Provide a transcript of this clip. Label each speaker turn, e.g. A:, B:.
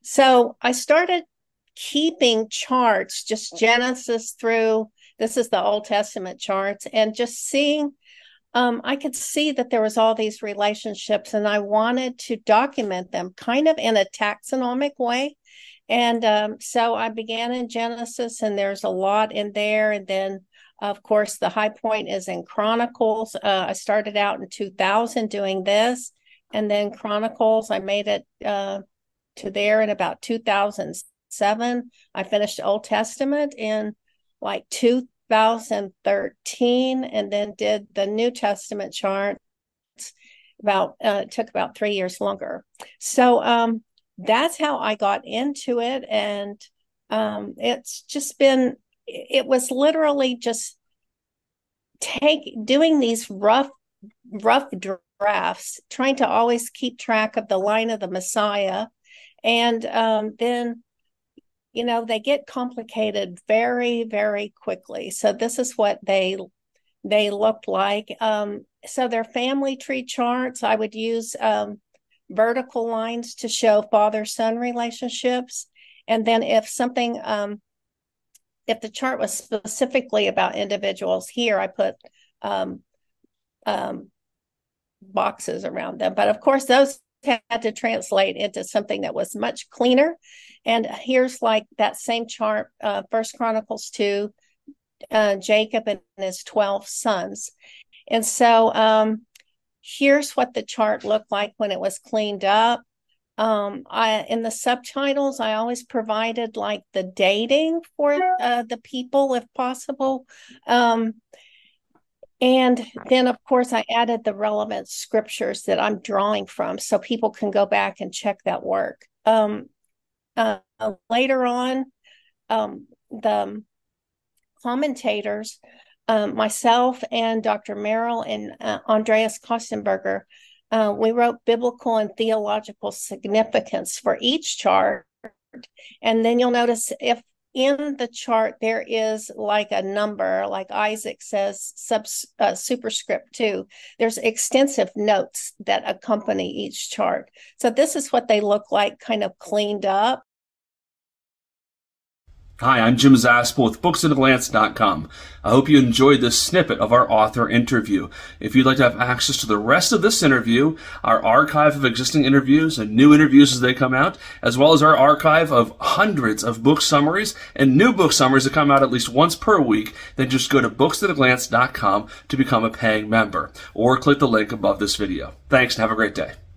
A: So I started keeping charts, just Genesis through, this is the Old Testament charts, and just seeing, I could see that there was all these relationships, and I wanted to document them kind of in a taxonomic way. And so I began in Genesis, and there's a lot in there. And then, of course, the high point is in Chronicles. I started out in 2000 doing this, and then Chronicles, I made it to there in about 2007. I finished Old Testament in like 2013, and then did the New Testament chart. About it took about 3 years longer. So that's how I got into it, and it's just been. It was literally just doing these rough drafts, trying to always keep track of the line of the Messiah. And then, they get complicated very, very quickly. So this is what they looked like. So their family tree charts, I would use vertical lines to show father-son relationships. And then if the chart was specifically about individuals, here I put boxes around them. But of course, those had to translate into something that was much cleaner. And here's like that same chart, First Chronicles 2, Jacob and his 12 sons. And so here's what the chart looked like when it was cleaned up. In the subtitles, I always provided like the dating for the people if possible. And then, of course, I added the relevant scriptures that I'm drawing from so people can go back and check that work. Later on, the commentators, myself and Dr. Merrill and Andreas Kostenberger, we wrote biblical and theological significance for each chart. And then you'll notice if in the chart there is like a number, like Isaac says, superscript 2, there's extensive notes that accompany each chart. So this is what they look like, kind of cleaned up.
B: Hi, I'm Jim Zaspel with BooksAtAGlance.com. I hope you enjoyed this snippet of our author interview. If you'd like to have access to the rest of this interview, our archive of existing interviews and new interviews as they come out, as well as our archive of hundreds of book summaries and new book summaries that come out at least once per week, then just go to BooksAtAGlance.com to become a paying member, or click the link above this video. Thanks and have a great day.